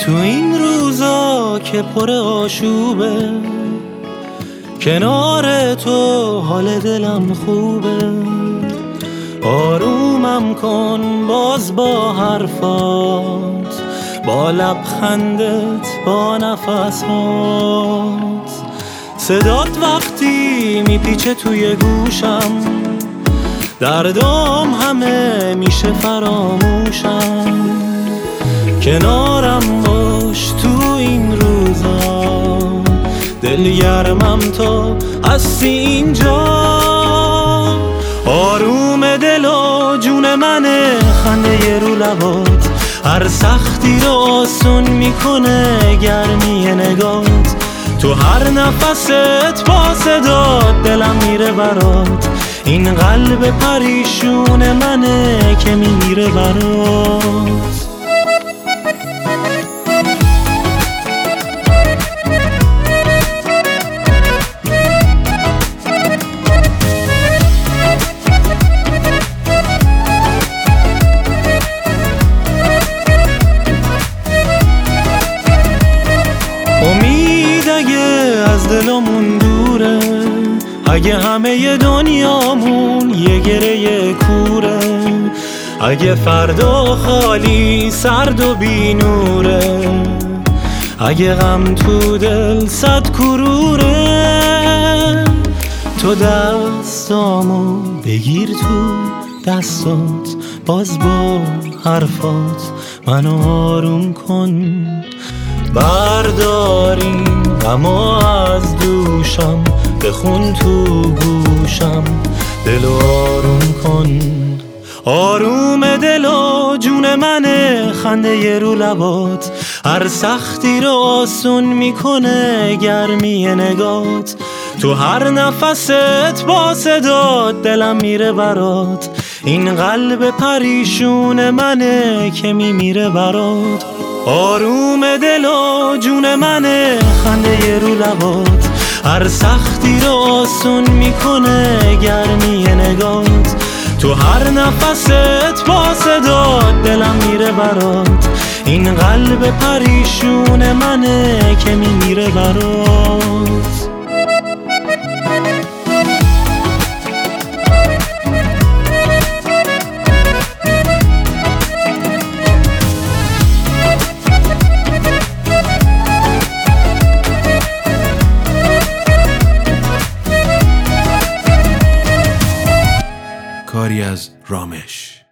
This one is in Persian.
تو این روزا که پر آشوبه، کنار تو حال دلم خوبه. آرومم کن باز با حرفات، با لبخندت، با نفسات. صدات وقتی میپیچه توی گوشم، دردام همه میشه فراموشم. کنارم باش تو این روزا، دلگرمم تا هستی اینجا. آروم دل و جون منه خنده رو لبات، هر سختی رو آسون میکنه گرمی نگات. تو هر نفست با صدات دلم میره برات، این قلب پریشون منه که میمیره برات. امید اگه از دلمون دوره، اگه همه دنیامون یه گره کوره، اگه فردا خالی سرد و بی نوره، اگه غم تو دل صد کروره، تو دستامو بگیر تو دستات، باز با حرفات منو آروم کن. برداریم غمو از دوشم، بخون تو گوشم، دلو آروم کن. آروم دل و جون منه خنده رو لبات، هر سختی رو آسون میکنه گرمی نگات. تو هر نفست با صدات دلم میره برات، این قلب پریشون منه که میمیره برات. آروم دل و جون منه خنده رو لبات، هر سختی رو آسون میکنه گرمی نگات. تو هر نفست با صدات دلم میره برات، این قلب پریشون منه که میمیره برات. کاری از رامش.